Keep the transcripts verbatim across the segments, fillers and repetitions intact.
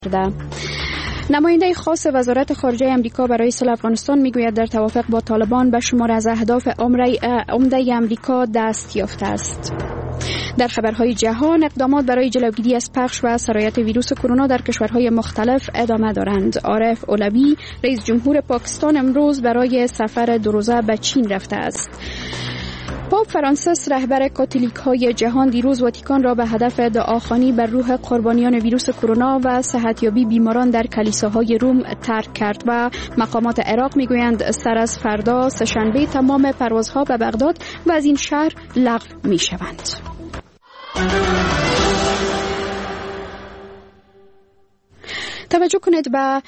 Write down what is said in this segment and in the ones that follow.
ده. نماینده خاص وزارت خارجه امریکا برای صلح افغانستان میگوید در توافق با طالبان به شمار از اهداف عمده امریکا دست یافته است. در خبرهای جهان، اقدامات برای جلوگیری از پخش و سرایت ویروس کرونا در کشورهای مختلف ادامه دارند. عارف اولوی، رئیس جمهور پاکستان، امروز برای سفر دو روزه به چین رفته است. پاپ فرانسیس، رهبر کاتولیک های جهان، دیروز واتیکان را به هدف دعاخوانی بر روح قربانیان ویروس کرونا و صحتیابی بیماران در کلیساهای روم ترک کرد و مقامات عراق میگویند سر از فردا سه‌شنبه تمام پروازها به بغداد و از این شهر لغو میشوند. توجه کنید به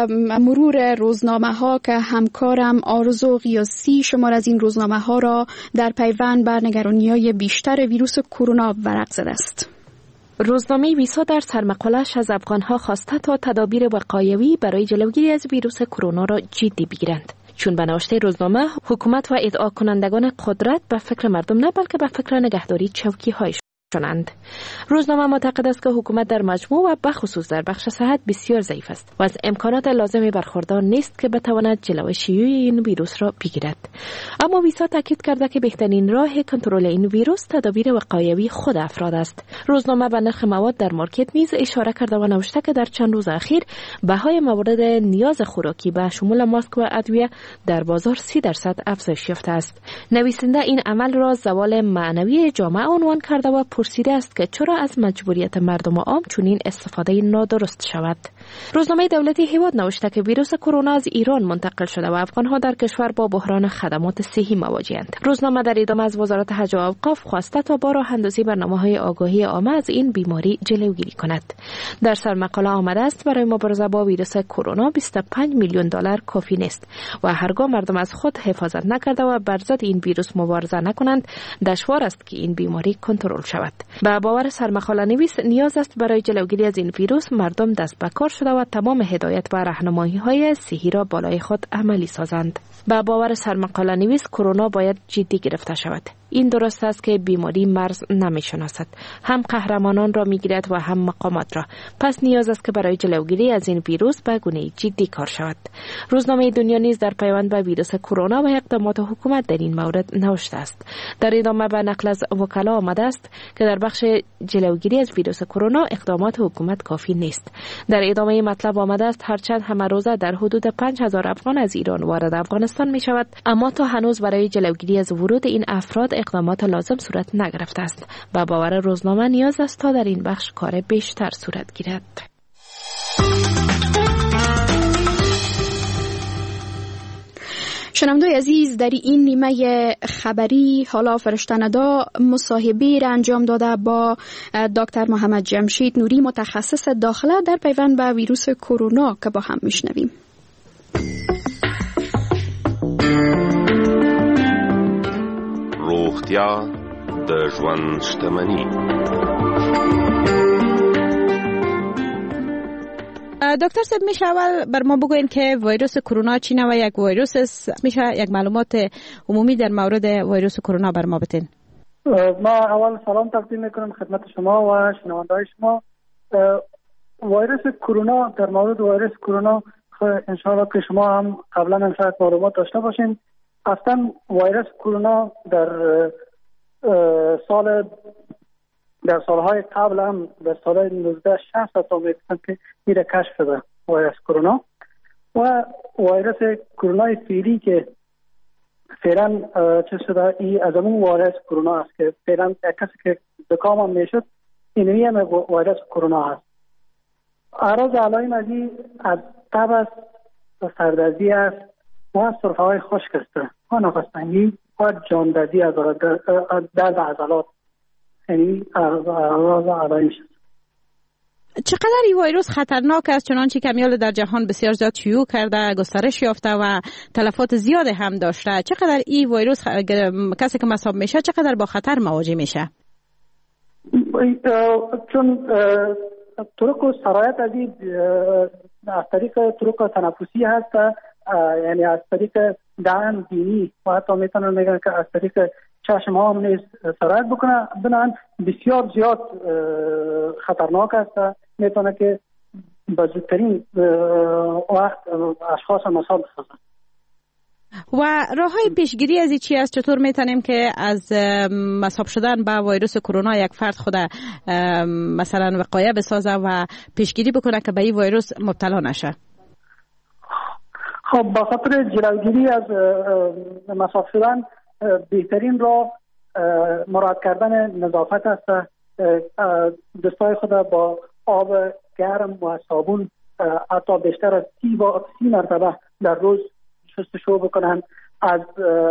مرور روزنامه ها که همکارم آرزو قیاسی شمار از این روزنامه ها را در پیوند بر نگرانی‌های بیشتر ویروس کرونا ورق زده است. روزنامه ویسا در سرمقاله‌اش از افغان‌ها خواسته تا تدابیر وقایوی برای جلوگیری از ویروس کرونا را جدی بگیرند. چون به نوشته روزنامه، حکومت و ادعا کنندگان قدرت به فکر مردم نه بلکه به فکر نگهداری چوکی‌هایش شدند. روزنامه معتقد است که حکومت در مجموع و بخصوص در بخش صحت بسیار ضعیف است و از امکانات لازم برخوردار نیست که بتواند جلوی شیوع این ویروس را بگیرد. اما ویسا تاکید کرده که بهترین راه کنترل این ویروس تدابیر وقایوی خود افراد است. روزنامه به نرخ مواد در مارکت نیز اشاره کرده و نوشته که در چند روز اخیر بهای موارد نیاز خوراکی به شمول ماسک و ادویه در بازار سی درصد افزایش یافته است. نویسنده این عمل را زوال معنوی جامعه عنوان کرده و پرسیده است که چرا از مجبوریت مردم عام چنین استفاده نادرست شود. روزنامه دولتی هیواد نوشته که ویروس کرونا از ایران منتقل شده و افغان‌ها در کشور با بحران خدمات صحی مواجه‌اند. روزنامه در ادامه از وزارت حج و اوقاف خواسته تا با راه اندازی برنامه‌های آگاهی عامه از این بیماری جلوگیری کند. در سرمقاله آمده است برای مبارزه با ویروس کرونا بیست و پنج میلیون دلار کافی نیست و هرگاه مردم از خود حفاظت نکرده و بر ضد این ویروس مبارزه نکنند، دشوار است که این بیماری کنترل شود. به باور سرمقاله نویس، نیاز است برای جلوگیری از این ویروس مردم دست به کار شده و تمام هدایت و راهنمایی‌های صحی را بالای خود عملی سازند. به باور سرمقاله نویس، کرونا باید جدی گرفته شود. این درست است که بیماری مرز نمی‌شناسد، هم قهرمانان را می‌گیرد و هم مقامات را. پس نیاز است که برای جلوگیری از این ویروس به گونه جدی کار شود. روزنامه دنیا نیز در پیوند به ویروس کرونا و اقدامات حکومت در این مورد نوشته است. در ادامه به نقل از وکلا آمده است که در بخش جلوگیری از ویروس کرونا اقدامات حکومت کافی نیست. در ادامه مطلب آمده است هرچند همه روزه در حدود پنج هزار افغان از ایران وارد افغانستان می شود، اما تا هنوز برای جلوگیری از ورود این افراد اقدامات لازم صورت نگرفته است. با باور روزنامه نیاز است تا در این بخش کار بیشتر صورت گیرد. شنوندگان عزیز، در این نیمه خبری حالا فرشته‌ندا مصاحبه را انجام داده با دکتر محمد جمشید نوری، متخصص داخله در پیوند به ویروس کرونا، که با هم میشنویم. روغتیا د ژوند شتمني. دکتر صاحب، میشه اول بر ما بگوین که ویروس کرونا چی نوع یک ویروس است؟ میشه یک معلومات عمومی در مورد ویروس کرونا بر ما بتین؟ ما اول سلام تقدیم میکنم خدمت شما و شنونده‌های شما. ویروس کرونا، در مورد ویروس کرونا انشاءالله که شما هم قبلا هم شاید معلومات داشته باشین. اصلا ویروس کرونا در سال در سالهای قبل هم در سال نوزده شصت تا میگفتن که میره کشف شده ویروس کرونا و ویروس کرونا فعلی که فعلا چه شده ای از همون ویروس کرونا است که فعلا کسی که زکام هم میشد اینوی هم ویروس کرونا هست. اعراض علائم از این از تب است و سردردی است و سرفه های خشک است و نفس و جاندردی از درد عضلات. یعنی اعراض علائم شد. چقدر این ویروس خطرناک است؟ چنانچه که میال در جهان بسیار زیاد شیوع کرده، گسترش یافته و تلفات زیاد هم داشته. چقدر این ویروس کسی که مصاب میشه چقدر با خطر مواجه میشه؟ چون طرق و سرایت از این از طریق طرق تنفسی هست، یعنی از طریق دهن، بینی و حتی میتونن میگن که از طریق چشم ها هم نیز سرایت بکنه. بنابراین بسیار زیاد خطرناک است. میتونه که به زودترین وقت اشخاص مصاب بسازن. و راههای پیشگیری از چی است؟ چطور میتونیم که از مصاب شدن با ویروس کرونا یک فرد خود مثلا وقایه بسازه و پیشگیری بکنه که به این ویروس مبتلا نشه؟ خب با خاطر جلوگیری از مصاب شدن بهترین راه مراعات کردن نظافت است. دستای خود با آب گرم و صابون حتی بیشتر از سی با سی مرتبه در روز شستشو بکنن. از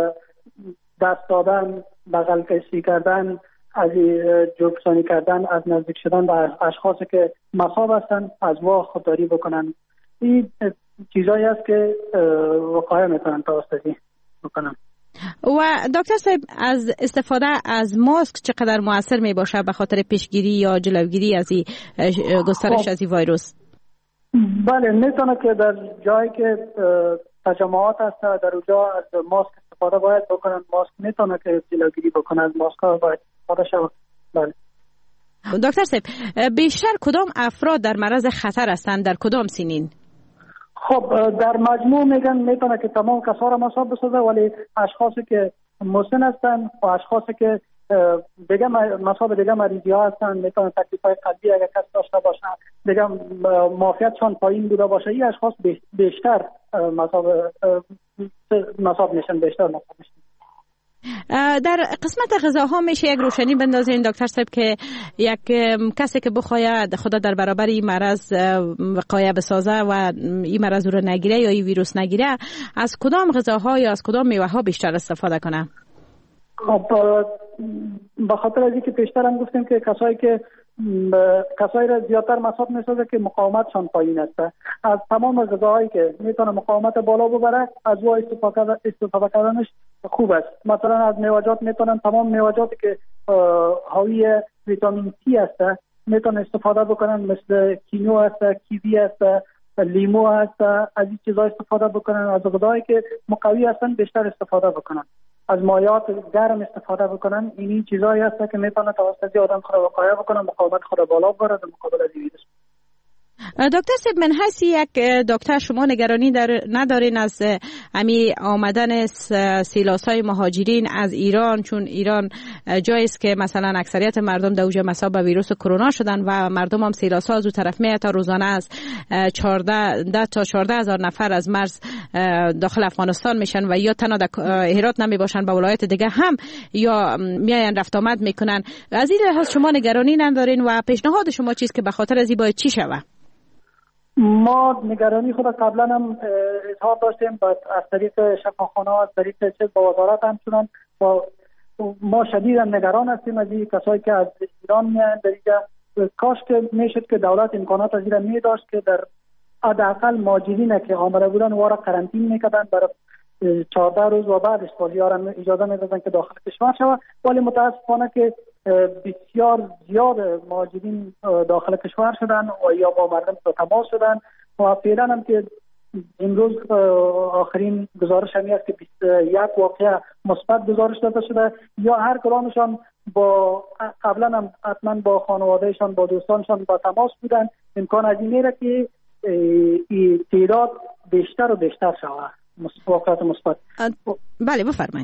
دست دادن، بغل کشی کردن، از جوبسانی کردن، از نزدیک شدن به اشخاصی که مصاب هستند از وا خودداری بکنن. این چیزایی است که وقایه میتونن توسطی بکنن. و دکتر صاحب از استفاده از ماسک چقدر مؤثر می باشه به خاطر پیشگیری یا جلوگیری از این گسترش از این ویروس؟ بله، میتونه که در جایی که تجمعات هست در اونجا از ماسک استفاده باید بکنن. ماسک میتونه که جلوگیری بکنه از ماسک ها باید استفاده شود. بله. دکتر صاحب بیشتر کدام افراد در معرض خطر هستند، در کدام سنین؟ خب در مجموع میگن میتونه که تمام کسا را مصاب بسازه، ولی اشخاصی که مسن هستن و اشخاصی که دیگه مصاب دیگه مریضی ها هستن، میتونه تکلیف های قلبی اگر کس داشته باشه، دیگه معافیتشان پایین بوده باشه، این اشخاص بیشتر مصاب مصاب میشن بیشتر مصاب میشن. در قسمت غذاها میشه یک روشنی بندازین دکتر صاحب که یک کسی که بخواید خدا در برابر این مرض وقایه بسازه و این مرض رو نگیره یا این ویروس نگیره، از کدام غذاها یا از کدام میوه ها بیشتر استفاده کنه؟ خب به خاطر از اینکه پیشتر هم گفتیم که کسایی که کسایی را زیادتر مصاب میسازه که مقاومتشان پایین است. از تمام غذاهایی که میتونه مقاومت بالا ببره از او استفاده استفاده کردنش خوب است. مثلا از میوه‌جات میتونن تمام میوه‌جاتی که حاوی ویتامین سی است میتونن استفاده بکنن، مثل کینو است، کیوی است، لیمو است. از این چیزا استفاده بکنن. از غذاهایی که مقوی هستن بیشتر استفاده بکنن. از مایعات گرم استفاده بکنن. این چیزایی هست که میتونه توسط آدم خود وقایه بکنه، مقاومت خود بالا ببره در مقابل از ویروس. دکتر صاحب من حیث یک دکتر شما نگرانی در ندارین از امی آمدن سیلاسای مهاجرین از ایران؟ چون ایران جایی است که مثلا اکثریت مردم در اونجا مصاب به ویروس کرونا شدن و مردم هم سیلاسا از اون طرف میاد تا روزانه از چهارده تا چهارده هزار نفر از مرز داخل افغانستان میشن و یا تنها در هرات نمی باشن به ولایت دیگه هم یا میاین رفت آمد میکنن. از این لحاظ شما نگرانی ندارین و پیشنهاد شما چیست که به خاطر از این باید چی شود؟ ما نگرانی خود قبلا هم اظهار داشتیم از طریق شفاخانه، از طریق چیز با وزارت هم چونن با ما شدیدا نگران هستیم از این کسایی که از ایران میان در اینجا. کاش که میشد که دولت امکانات از این می داشت که در حداقل مهاجرین که آمده بودن وارا قرنطینه میکردن برای چهارده روز و بعدش والیارم اجازه میدادن که داخل کشور شود، ولی متاسفانه که بسیار زیاد مهاجرین داخل کشور شدن و یا با مردم تماس شدن و فعلا هم که امروز آخرین گزارش همی است که یک واقعه مثبت گزارش داده شده. یا هر کدامشان با قبلا هم حتما با خانوادهشان با دوستانشان با تماس بودن. امکان از این میره که این تعداد بیشتر و بیشتر شود. واقعات مثبت. بله بفرمایید.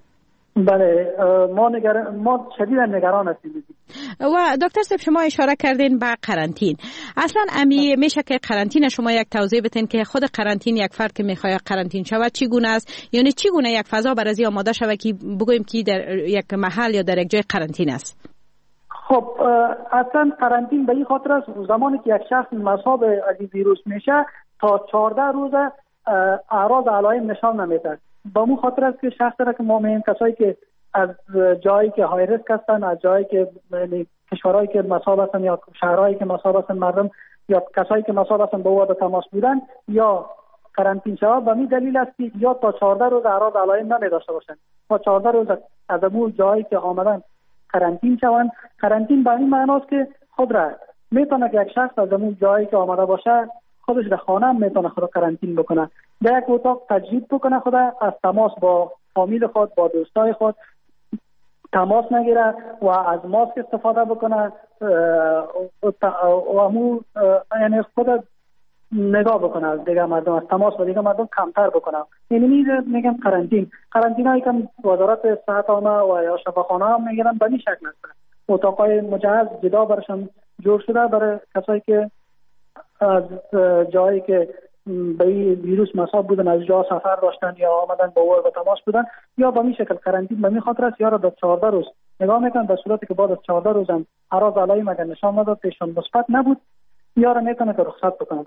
بله ما نگران ما شدیدا نگران هستیم. و دکتر صاحب شما اشاره کردین به قرنطین. اصلا امی میشه که قرنطین شما یک توضیح بدین که خود قرنطین یک فرد که میخواد قرنطین شود چی گونه است؟ یعنی چی گونه یک فضا برای آماده شود که بگوییم که در یک محل یا در یک جای قرنطین است؟ خب اصلا قرنطین به این خاطر است زمانی که یک شخص مصاب از این ویروس میشه تا چهارده روز اعراض علائم نشان نمیده. با مو خاطر است که شخص را که ما میگیم کسایی که از جایی که های ریسک هستن، از جایی که کشورهایی که مصاب هستن یا شهرهایی که مصاب هستن مردم یا کسایی که مصاب هستن با او به تماس بودن یا قرنطین شود، به این دلیل است که یا تا چهارده روز اعراض علائم نمیداشته باشن تا چهارده روز از اون جایی که آمدن قرنطین شوند. قرنطین به این معناست که خود را میتونه که یک شخص از اون جایی که آمده باشه خودش در خانه هم میتونه خود قرنطین بکنه، در یک اتاق تجدید بکنه، خود از تماس با فامیل خود با دوستای خود تماس نگیره و از ماسک استفاده بکنه و امو یعنی خود نگاه بکنه از دیگه مردم، از تماس با دیگه مردم کمتر بکنه. یعنی میگم قرنطین قرنطینایی که وزارت صحت عامه و یا شفاخانه هم میگیرن به این شکل است. اتاقای مجهز جدا برشان جور شده برای کسایی که از جایی که به ویروس مصاب بودن، از جا سفر داشتن یا آمدن با او به تماس بودن، یا به این شکل قرنطین به این خاطر است یا را در چهارده روز نگاه میکنن. در صورتی که بعد از چهارده روز هم اعراض علائم اگر نشان نداد، پیشان مثبت نبود، یا را میتونه که رخصت بکنه.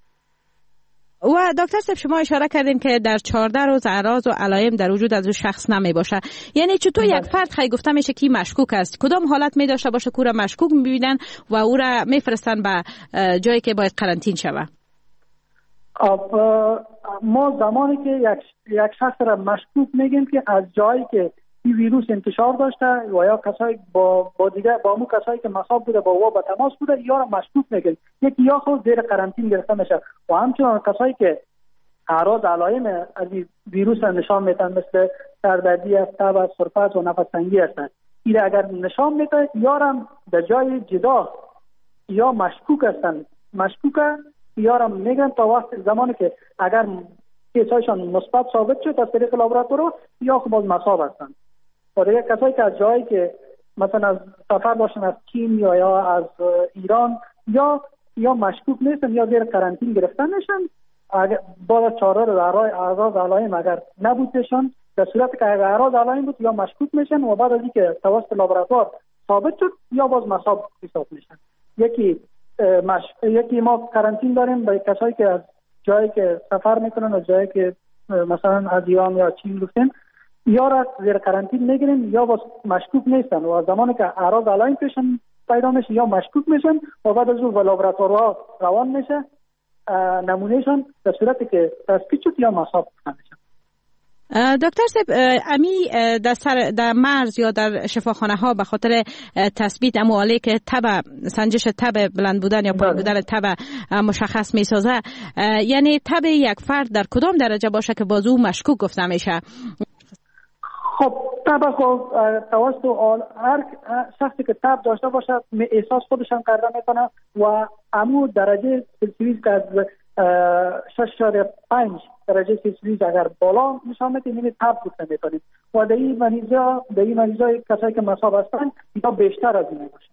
و دکتر صاحب شما اشاره کردین که در چهارده روز اعراض و علائم در وجود از اون شخص نمی باشه. یعنی چطور یک فرد خیلی گفته میشه که مشکوک است؟ کدام حالت می داشته باشه که او را مشکوک میبینن و او را میفرستن به جایی که باید قرنطین شود؟ ما زمانی که یک یک شخص را مشکوک میگیم که از جایی که این ویروس انتشار داشته و یا کسایی با با دیگه با مو کسایی که مصاب بوده با او به تماس بوده، یا را مشکوک میگیم یکی یا خود زیر قرنطین گرفته میشه. و همچنین کسایی که اعراض علائم از ویروس نشان میدن مثل سردردی است، تب است، سرفه و نفس تنگی هستند، این اگر نشان میده یا را در جای جدا یا مشکوک هستند، مشکوکه یا را میگن تا وقت زمانی که اگر کیسایشان مثبت ثابت شد از طریق لابراتوار یا خود باز مصاب هستند. و دیگه کسایی که از جایی که مثلا از سفر داشتن از چین یا یا از ایران یا یا مشکوک نیستن یا زیر قرنطین گرفتن میشن، اگر بعد از چهارده روز اعراض علائم اگر نبودشان، در صورتی که اگر اعراض علائم بود یا مشکوک میشن و بعد از اینکه توسط لابراتوار ثابت شد یا باز مصاب حساب میشن. یکی مش... یکی ما قرنطین داریم برای کسایی که از جایی که سفر میکنن، از جایی که مثلا از ایران یا چین گفتن، یا را زیر قرنطین میگیریم یا باز مشکوک نیستن و زمانی که اعراض علائم پیشن پیدا میشه یا مشکوک میشن و بعد از اون به لابراتوارها روان میشه نمونهشان، در صورتی که تثبیت شد یا مصاب میشن. دکتر صاحب امی در سر در مرز یا در شفاخانه ها به خاطر تثبیت اموالی که تب سنجش تب بلند بودن یا پایین بودن تب مشخص می سازه، یعنی تب یک فرد در کدام درجه باشه که بازو مشکوک گفته میشه؟ خب تب خب توسط هر شخصی که تب داشته باشه احساس خودشان کرده میکنه و امو درجه سلسیوس که از شش اشاره پنج درجه سلسیوس اگر بالا نشان میده یعنی تب گفته میکنیم و در این مریضا در این مریضا کسایی که مصاب هستن یا بیشتر از این باشه.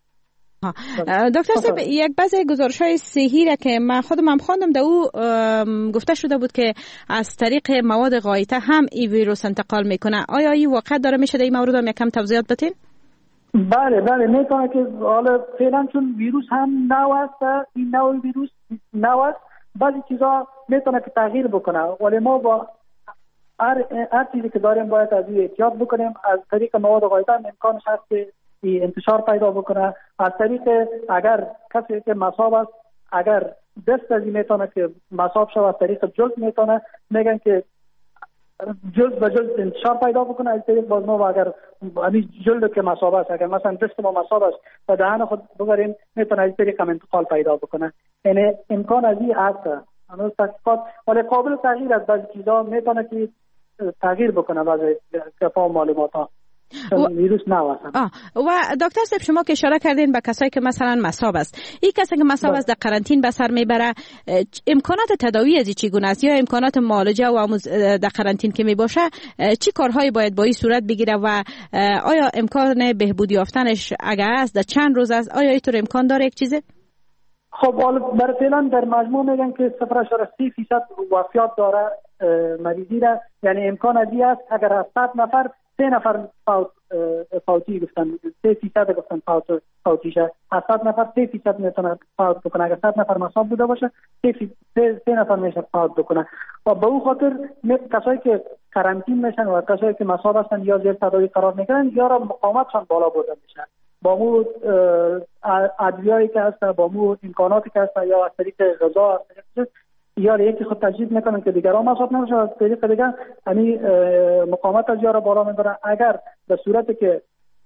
دکتر صاحب یک بعضی گزارش‌های صحی را که من خودم هم خواندم در او گفته شده بود که از طریق مواد غایطه هم این ویروس انتقال میکنه. آیا این واقع داره میشه در این مورد هم یکم توضیحات بدین؟ بله بله میتونه که حالا فعلا چون ویروس هم نو است، این نوع ویروس نو است، بعضی چیزا میتونه که تغییر بکنه، ولی ما با هر هر چیزی که داریم باید از این احتیاط بکنیم. از طریق مواد غایطه امکانش هست که انتشار پیدا بکنه. از طریق اگر کسی که مصاب است اگر دست از این میتونه که مصاب شود، از طریق جلد میتونه میگن که جلد به جلد انتشار پیدا بکنه. از طریق باز ما اگر همین جلد که مصاب است اگر مثلا دست ما مصاب است و دهن خود ببریم میتونه از طریق هم انتقال پیدا بکنه. یعنی امکان از این هست. هنوز تحقیقات ولی قابل تغییر است، بعضی چیزا میتونه که تغییر بکنه بعضی کفا و معلومات ها. و... ویروس نواسن. و دکتر صاحب شما که اشاره کردین به کسایی که مثلا مصاب است، این کسی که مصاب است در قرنطین به سر میبره، امکانات تداوی از چگونه است یا امکانات معالجه و در قرنطین که میباشه چی کارهایی باید با این صورت بگیره و آیا امکان بهبودی یافتنش اگر است در چند روز است؟ آیا اینطور امکان داره یک چیزه؟ خب برای فعلا در مجموع میگن که صفر اشاره سه فیصد وفیات داره مریضی را، یعنی امکان ازی است اگر از صد نفر سه نفر فوت فوتی گفتن، سه فیصد گفتن فوت فوتیشه، از صد نفر سه فیصد میتونه فوت بکنه. اگر صد نفر مصاب بوده باشه سه سه, سه نفر میشه فوت بکنه. و به اون خاطر کسایی که قرنطین میشن و کسایی که مصاب هستن یا زیر تداوی قرار میگیرن یا را مقاومتشان بالا برده میشن. با مو ادویه‌ای که هست، با مو امکاناتی که هست، یا از طریق غذا از طریق یا یکی خود تجدید میکنن که دیگران مصاب نمیشه، از طریق دیگر یعنی مقاومت از یارا بالا میبره. اگر به صورتی که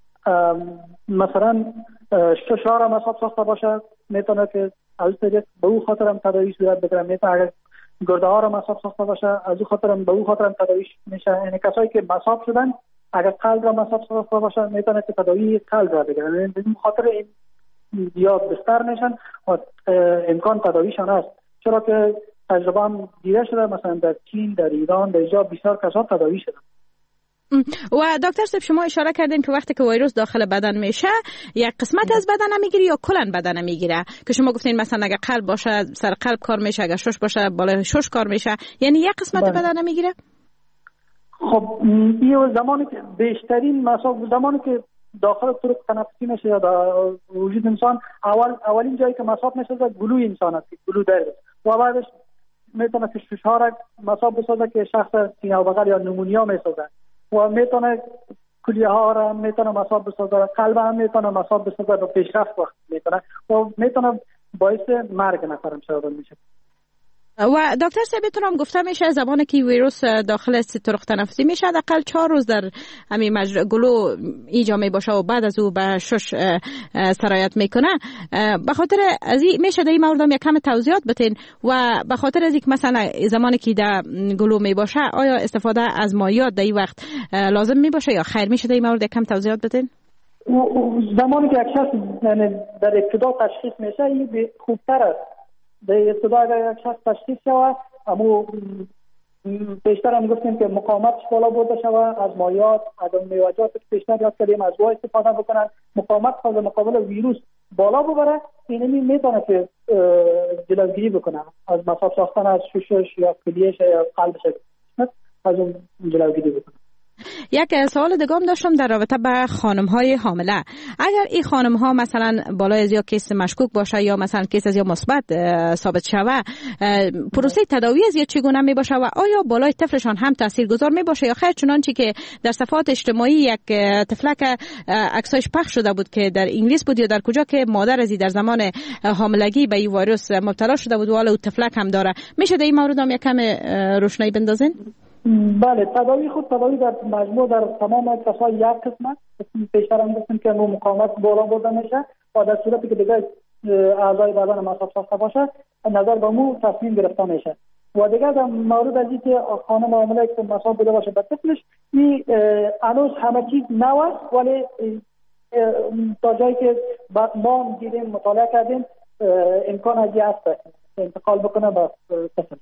مثلا ششار مصاب ساخته باشه میتونه که از طریق به او خاطر هم تداوی صورت بگیره. میتونه اگر گرده ها را مصاب ساخته باشه از او خاطر هم به او خاطر هم تداوی میشه. یعنی کسایی که مصاب شدن اگر قلب را مصاب ساخته باشه میتونه که تداوی قلب را بگیره. یعنی به خاطر این یا بستر میشن و امکان تداویشان هست. چرا که تجربه هم دیده شده، مثلا در چین، در ایران، در اینجا بسیار کسا تداوی شدن. و دکتر صاحب شما اشاره کردین که وقتی که ویروس داخل بدن میشه یک قسمت از بدن میگیره یا کلا بدن میگیره، که شما گفتین مثلا اگه قلب باشه سر قلب کار میشه، اگه شش باشه بالای شش کار میشه، یعنی یک قسمت بله. بدن میگیره. خب این زمانی که بیشترین مصاب زمانی که داخل طرق تنفسی میشه یا در وجود انسان، اول اولین جایی که مصاب میشه گلوی انسان است، گلو درد، و بعدش میتونه که ششها را مصاب بسازه که شخص سینه و بغل یا نمونیا میسازه، و میتونه کلیه ها را میتونه مصاب بسازه، قلب هم میتونه مصاب بسازه و پیشرفت وقت میتونه و میتونه باعث مرگ نفرم شده میشه. و دکتر صاحب میتونم گفته میشه زمانی که ویروس داخل طرق تنفسی میشه حداقل چهار روز در همین مجرا گلو ایجا می باشه و بعد از او به شش سرایت میکنه. به خاطر از این میشه در این مورد هم یک کم توضیحات بتین، و به خاطر از اینکه مثلا زمانی که در گلو می باشه آیا استفاده از مایعات در این وقت لازم می باشه یا خیر میشه در این مورد یک کم توضیحات بتین؟ زمانی که یک شخص در ابتدا تشخیص میشه این خوبتر است. در ابتدا اگر یک شخص تشخیص شود، اما بیشتر هم گفتیم که مقاومتش بالا برده شود، از مایعات، عدم میوجات بیشتر یاد کردیم، از وای استفاده بکنن، مقاومت خود مقابل ویروس بالا ببره، اینمی میتونه که جلوگیری بکنه از مصاب ساختن از ششش یا کلیهش یا قلبش، از اون جلوگیری بکنه. یک سوال دیگه هم داشتم در رابطه با خانم های حامله. اگر این خانم ها مثلا بالای از یا کیس مشکوک باشه یا مثلا کیس از یا مثبت ثابت شوه، پروسه تداوی از یا چگونه می باشه و آیا بالای طفلشان هم تاثیرگذار می باشه یا خیر؟ چنانچه که در صفحات اجتماعی یک طفلک عکسش پخش شده بود که در انگلیس بود یا در کجا که مادر ازی در زمان حاملگی به این ویروس مبتلا شده بود و حالا طفلک هم داره. میشه در این مورد هم یک کم روشنایی بندازین؟ بله، تداوی خود تداوی در مجموع در تمام کسای یک قسم است. بیشتر هم گفتیم که مقاومت بالا برده میشه و در صورتی که دیگه اعضای بدن مصاب ساخته باشه نظر به مو تصمیم گرفته میشه. و دیگه در مورد از اینکه خانم حامله که مصاب بوده باشه به طفلش، این هنوز همه چیز نو است، ولی تا جایی که ما دیدیم مطالعه کردیم امکان از این هست انتقال بکنه به طفل.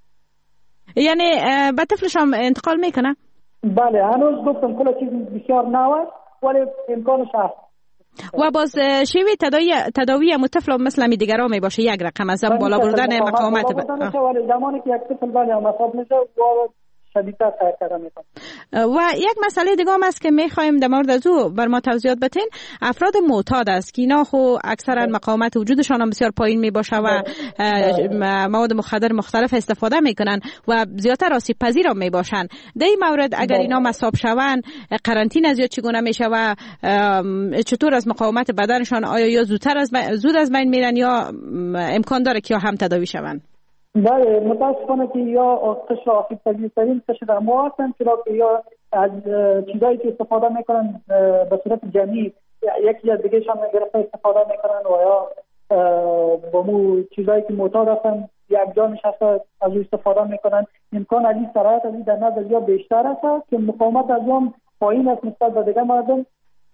یعنی به طفلش هم انتقال میکنه؟ بله، هنوز گفتم کل چیز بسیار نو است ولی امکانش هست. و باز شیوه تداوی تداوی هم طفل مثل می دیگرها می باشه یک رقم از بالا بردن مقاومت ولی زمانی که یک طفل بله مصاب میشه و شدیدتر سعی کردن میکنم. و یک مسئله دیگه هم است که میخوایم در مورد از او بر ما توضیحات بدین. افراد معتاد است که اینا خو اکثرا مقاومت وجودشان هم بسیار پایین می باشه و مواد مخدر مختلف استفاده میکنن و زیادتر آسیب پذیر هم می باشن. در این مورد اگر اینا مصاب شون قرنطینه از یا چگونه میشه و چطور از مقاومت بدنشان آیا یا زودتر از زود از بین میرن یا امکان داره که هم تداوی شون؟ بله، متاسفانه که یا قشر آسیب پذیرترین قشر در ما هستن که یا از چیزایی که استفاده میکنن به صورت جمعی یکی از دیگه شان گرفته استفاده میکنن و یا با مو چیزایی که معتاد هستن یک جا نشسته از او استفاده میکنن. امکان از این سرایت از این در نظر یا بیشتر است که مقاومت از اون پایین است نسبت به دیگه مردم،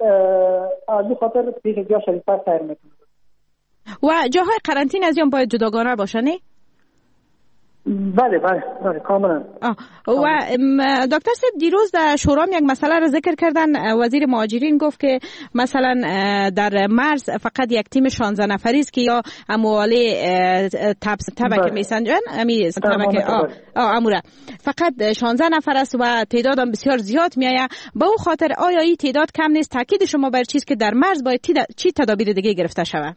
از این خاطر دیگه جا شدیدتر سیر میکنن. و جاهای قرنطینه از اون باید جداگانه باشه نه؟ بله بله بله کاملا. و دکتر صاحب دیروز در شورا یک مسئله را ذکر کردن. وزیر مهاجرین گفت که مثلا در مرز فقط یک تیم شانزده نفری است که یا امواله تبک میسنجن امی تبک آ اموره فقط شانزده نفر است و تعداد هم بسیار زیاد میایه. به او خاطر آیا این تعداد کم نیست؟ تاکید شما بر چیز که در مرز باید چی تدابیر دیگه گرفته شود؟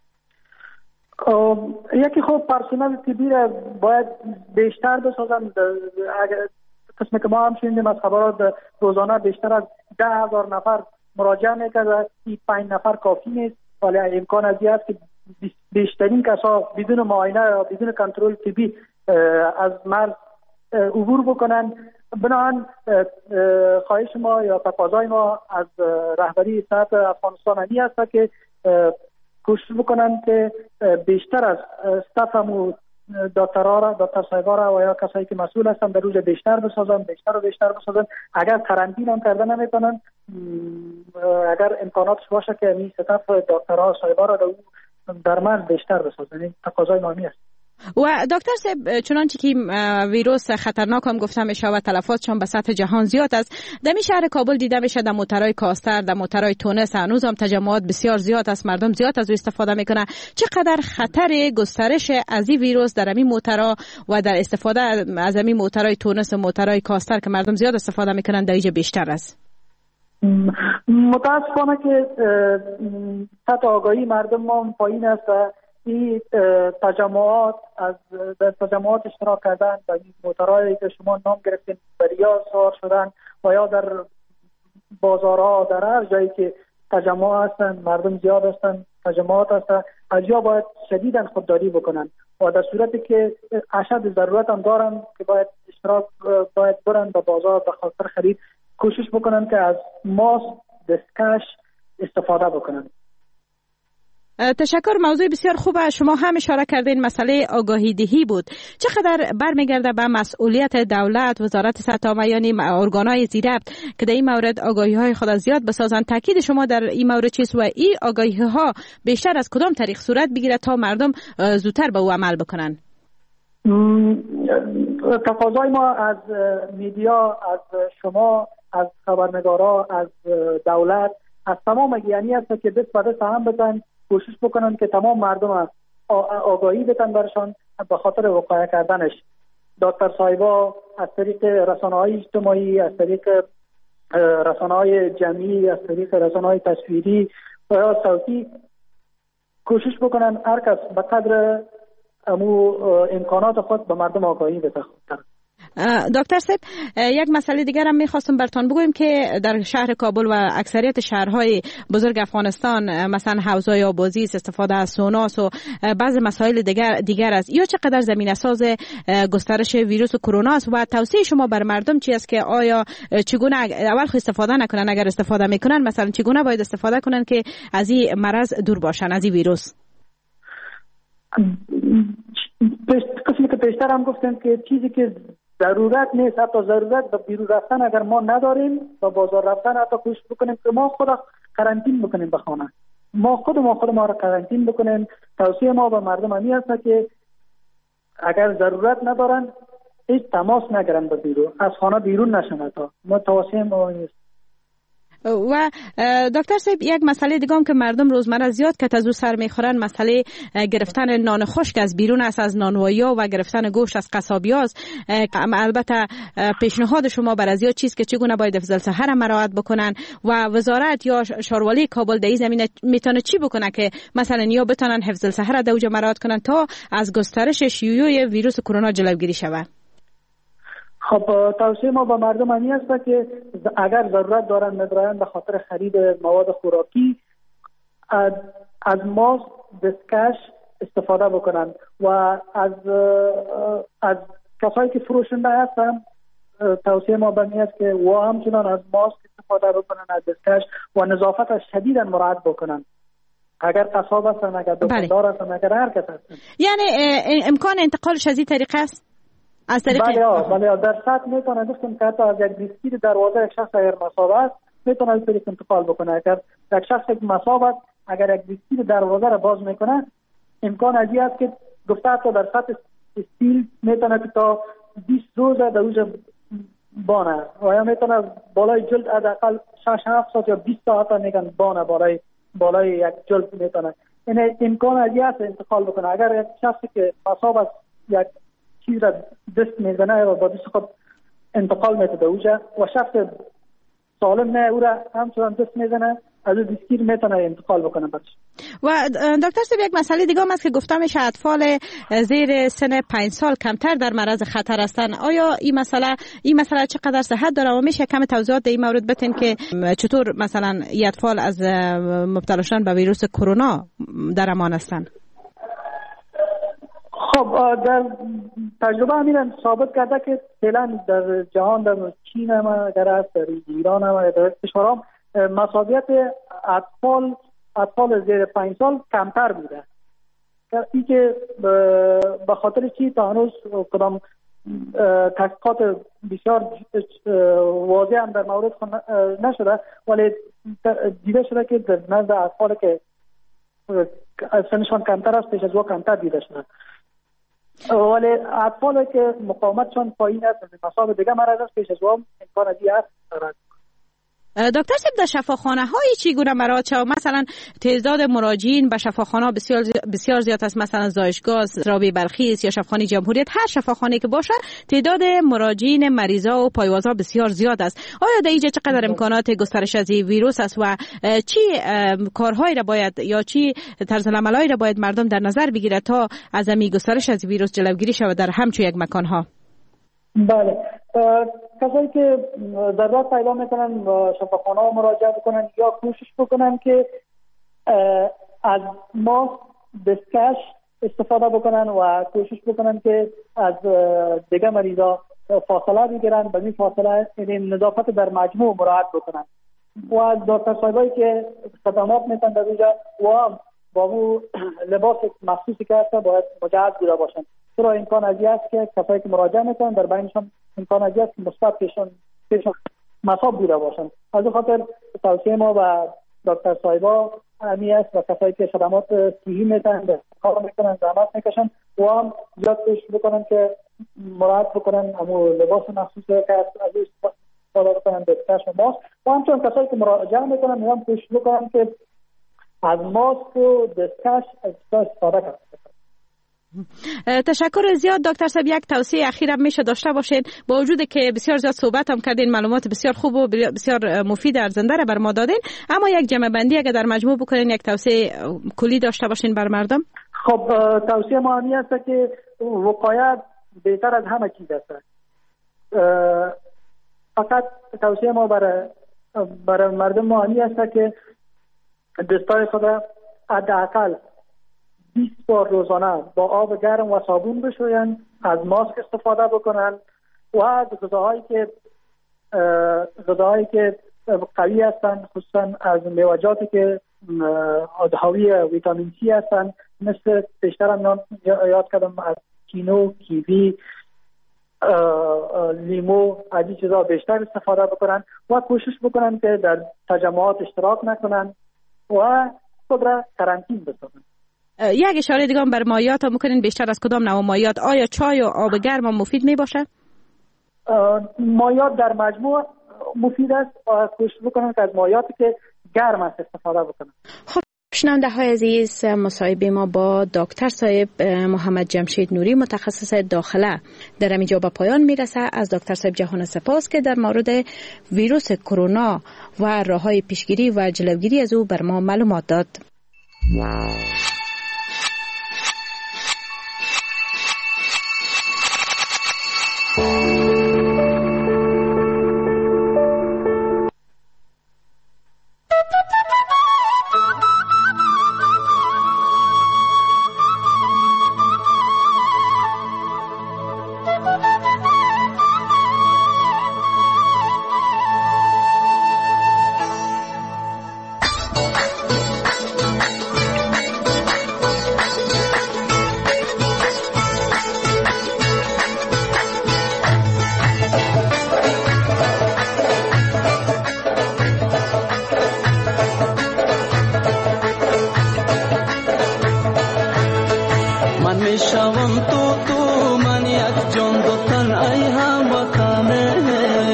یکی خب پرسنل طبی را باید بیشتر بسازن. اگر قسمی که ما هم شنیدیم از خبرات روزانه بیشتر از ده هزار نفر مراجعه میکرد، این پنج نفر کافی نیست، ولی امکان از این است که بیشترین کسا بدون معاینه یا بدون کنترل طبی از مرز عبور بکنن. بنابراین خواهش ما یا تقاضای ما از رهبری صحت افغانستان همی است که کوشش بکنن که بیشتر از استاف و دکترها را دکتر صاحبا را و یا کسایی که مسئول هستن در روز بیشتر بسازن بیشتر و بیشتر بسازن. اگر قرنطینه هم کرده نمیتونن، اگر امکاناتش باشه که این استاف دکترها صاحبا را در مرز بیشتر بسازن. این تقاضای ما است. و دکتر صاحب چنانچه که ویروس خطرناک هم گفتم میشه و تلفاتشان به سطح جهان زیاد است، در شهر کابل دیده میشه در موترهای کاستر، در موترهای تونس هنوز هم تجمعات بسیار زیاد است، مردم زیاد از او استفاده میکنه. چقدر خطر گسترش از این ویروس در این موترها و در استفاده از این موترهای تونس و موترهای کاستر که مردم زیاد استفاده میکنن در اینجا بیشتر است؟ متاسفانه که سطح آگاهی مردم ما پایین است و این تجمعات از در تجمعات اشتراک کردن و این موترهایی که شما نام گرفتین بریا سوار شدن و یا در بازارها در هر جایی که تجمع هستند، مردم زیاد هستند، تجمعات هستند، از جا باید شدیداً خودداری بکنن و در صورتی که اشد ضرورت هم دارن که باید اشتراک باید برن به بازار به خاطر خرید، کوشش بکنن که از ماسک دستکش استفاده بکنن. تشکر. موضوع بسیار خوبه. شما هم اشاره کردین مسئله آگاهی دهی بود. چقدر برمیگرده به مسئولیت دولت، وزارت سطح یعنی ارگان‌های زیربط که در این مورد آگاهی‌های خود زیاد بسازن؟ تاکید شما در این مورد چیست و این آگاهی‌ها بیشتر از کدام طریق صورت بگیره تا مردم زودتر به او عمل بکنن؟ تقاضای ما از میدیا، از شما، از خبرنگارا، از دولت، از تمام گیانی است که دست به دست هم بزن، کوشش بکنن که تمام مردم آگاهی بدن برشان به خاطر وقایع کردنش. دکتر صاحبا از طریق رسانه‌های اجتماعی، از طریق رسانه‌های جمعی، از طریق رسانه‌های تصویری و یا صوتی کوشش بکنن هر کس به قدر امو امکانات خود به مردم آگاهی بده. دکتر صاحب، یک مسئله دیگر هم میخواستم براتون بگویم که در شهر کابل و اکثریت شهرهای بزرگ افغانستان مثلا حوزه‌های آبازیست، استفاده از سوناس و بعض مسائل دیگر دیگر است. یا چقدر زمینه ساز گسترش ویروس کرونا است و توصیه شما بر مردم چی است که آیا چگونه اول خود استفاده نکنن، اگر استفاده میکنن مثلا چگونه باید استفاده کنن که از این مرض دور باشن، از این ویروس؟ قسمی که پیشتر هم گفتم که چیزی که ضرورت نیست، حتی ضرورت به بیرون رفتن اگر ما نداریم، به بازار رفتن حتی کوشش بکنیم که ما خود قرنطین بکنیم به خانه، ما خود ما خود ما را قرنطین بکنیم. توصیه ما به مردم همی است که اگر ضرورت ندارن هیچ تماس نگیرن به بیرون، از خانه بیرون نشن. تا ما توصیه ما نیست. و دکتر صاحب، یک مسئله دیگه هم که مردم روزمره زیاد که از او سر میخورن مسئله گرفتن نان خشک از بیرون است، از نانوایی‌ها و گرفتن گوشت از قصابی‌ها است. البته پیشنهاد شما بر از یا چیز که چگونه باید افضل صحه را مراعات بکنن و وزارت یا شاروالی کابل در این زمینه میتونه چی بکنه که مثلا یا بتونن حفظ الصحه را در اونجا مراعات کنن تا از گسترش شیوع ویروس کرونا جلوگیری شود؟ خب توصیه ما به مردم همی است که اگر ضرورت دارن ندارن به خاطر خرید مواد خوراکی از, از ماسک دستکش استفاده بکنن و از از کسایی که فروشنده هستن توصیه ما به می است که و همچنان از ماسک استفاده بکنن، از دستکش و نظافت شدیدا مراعات بکنن. اگر قصاب هستن، اگر دکاندار هستن، اگر هر کس هستن. یعنی امکان انتقالش از این طریقه است؟ از طریق بله بله در سطح میتونه گفتم که حتی از یک دیسکیر دروازه یک شخص اگر مصاب است میتونه از طریق انتقال بکنه. اگر یک شخص یک مصاب است اگر یک دیسکیر دروازه را باز میکنه امکان ازی است که گفته حتی در سطح استیل میتونه که تا بیست روز در اوج بانه و یا میتونه بالای جلد حداقل شش هفت ساعت یا بیست ساعت میگن بانه بالای بالای یک جلد میتونه. این امکان ازی است انتقال بکنه. اگر یک شخصی که مصاب است یک چیز را دست میزنه و با دست خود انتقال میده به اوجه و شخص سالم نه او را همچنان دست میزنه از این دیسکیر میتونه انتقال بکنه بچه. و دکتر صاحب یک مسئله دیگه هم است که گفته میشه اطفال زیر سن پنج سال کمتر در معرض خطر هستن. آیا این مسئله این مسئله چقدر صحت داره و میشه کم توضیحات در این مورد بدین که چطور مثلا این اطفال از مبتلا شدن به ویروس کرونا در امان هستن؟ خب در تجربه همین ثابت کرده که فعلا در جهان در چین هم اگر است، در ایران هم، در کشورها مصابیت اطفال اطفال زیر پنج سال کمتر بوده. این که به خاطر چی تا هنوز کدام تحقیقات بسیار واضح هم در مورد نشده، ولی دیده شده که در نزد اطفال که سنشان کمتر است پیش از او کمتر دیده شده. ولی اطفالی که مقاومتشان پایین است مصاب دیگه مرض است پیش از وام امکان ازی است. دکتر صاحب در شفاخانه های چگونه مراتب شو مثلا تعداد مراجعین به شفاخانه بسیار بسیار زیاد است، مثلا زایشگاه رابعه بلخیس یا شفاخانه جمهوریت، هر شفاخانه که باشه تعداد مراجعین مریضا و پایوازها بسیار زیاد است. آیا در اینجا چقدر امکانات گسترش از این ویروس است و چی کارهایی را باید یا چی طرز عملایی را باید مردم در نظر بگیرد تا از این گسترش از ویروس جلوگیری شود در همچون یک مکان ها؟ بله، کسایی که ضرورت پیدا میکنن شفاخانه ها مراجعه بکنن یا کوشش بکنن که از ماسک دستکش استفاده بکنن و کوشش بکنن که از دیگه مریضا فاصله بگیرن، به این فاصله این نظافت در مجموع مراعات بکنن و دکتر صاحبایی که خدمات میتن در اینجا و با اون لباس مخصوصی که هست باید مجهز بوده باشن. چرا امکان ازی است که کسایی که مراجعه میکنن در بینشان امکان ازی است که مثبت پیشون پیشون مصاب بوده باشن. از این خاطر توصیه ما و دکتر صاحبا امی است و کسایی که خدمات صحی میتن کار میکنن زحمت میکشن و هم زیاد کوشش بکنن که مراعات بکنن همون لباس مخصوصی که از استفاده بکنن دستکش و ماسک و همچنین کسایی که مراجعه میکنن هم کوشش بکنن که از ماسک و دستکش استفاده کنن. تشکر زیاد دکتر صاحب. یک توصیه اخیرا میشه داشته باشین، با وجود که بسیار زیاد صحبت هم کردین، معلومات بسیار خوب و بسیار مفید ارزنده را بر ما دادین، اما یک جمع بندی اگر در مجموع بکنین، یک توصیه کلی داشته باشین بر مردم. خب توصیه ما این است که وقایت بهتر از همه چیز است. فقط توصیه ما برای برای مردم ما این است که دستای خود حداقل بیست بار روزانه با آب گرم و صابون بشوین، از ماسک استفاده بکنن و از غذاهایی که غذاهایی که قوی هستن، خصوصا از میوه‌جاتی که حاوی ویتامین سی هستن، مثل بیشتر هم یاد کردم از کینو، کیوی، لیمو، از این چیزا بیشتر استفاده بکنن و کوشش بکنن که در تجمعات اشتراک نکنن و خود را قرنطینه بسازن. یک اشاره دیگه بر مایات هم میکنین، بیشتر از کدام نوع مایات؟ آیا چای و آب گرم هم مفید می باشه؟ مایات در مجموع مفید است و کوشش بکنن که از مایاتی که گرم است استفاده بکنن. خب شنونده های عزیز، مصاحبه ما با دکتر صاحب محمد جمشید نوری متخصص داخله در اینجا به پایان میرسه. از دکتر صاحب جهان سپاس که در مورد ویروس کرونا و راههای پیشگیری و جلوگیری از او بر ما معلومات داد.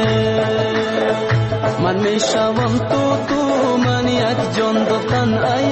من میشوم تو تو من یک جان دو تن ای